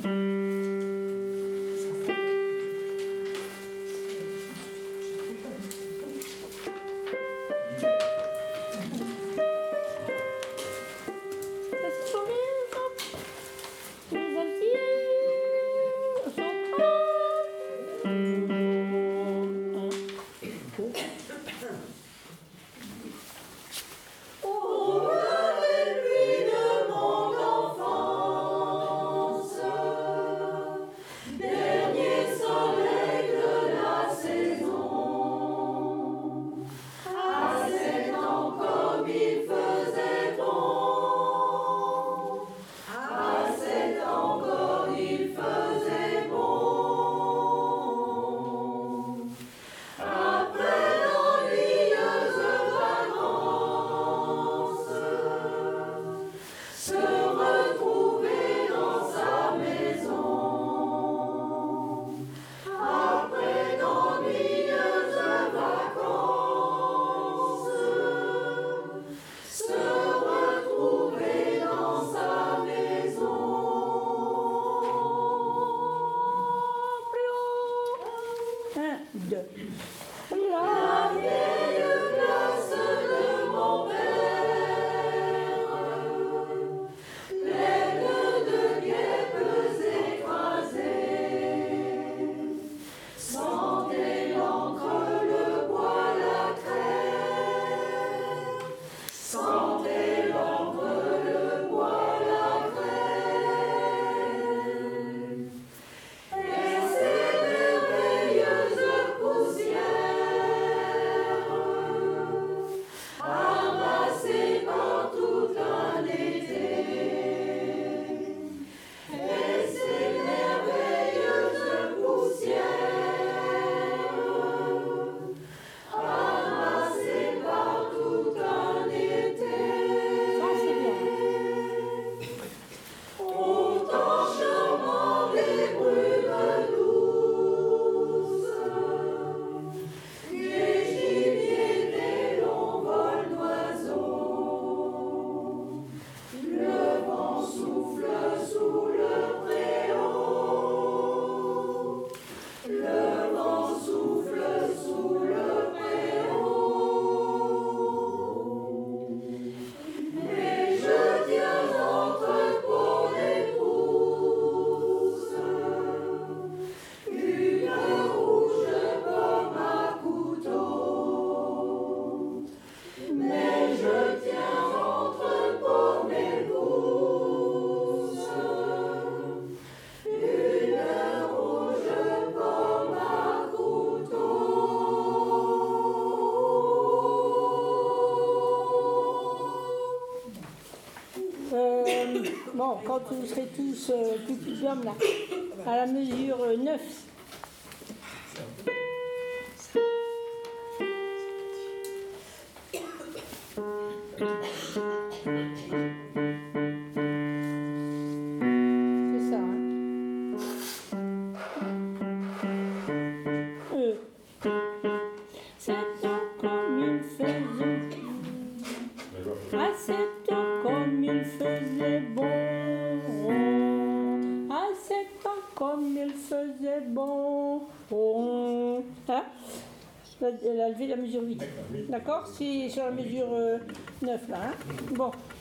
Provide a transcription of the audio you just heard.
Bon, quand vous serez tous plus hommes là, à la mesure 9. C'est ça, hein. C'est comme il faisait. Ah, c'est comme il faisait bon. Ah, c'est comme il faisait bon. Hein? Elle a levé la mesure 8. D'accord? C'est sur la mesure 9 là. Hein? Bon.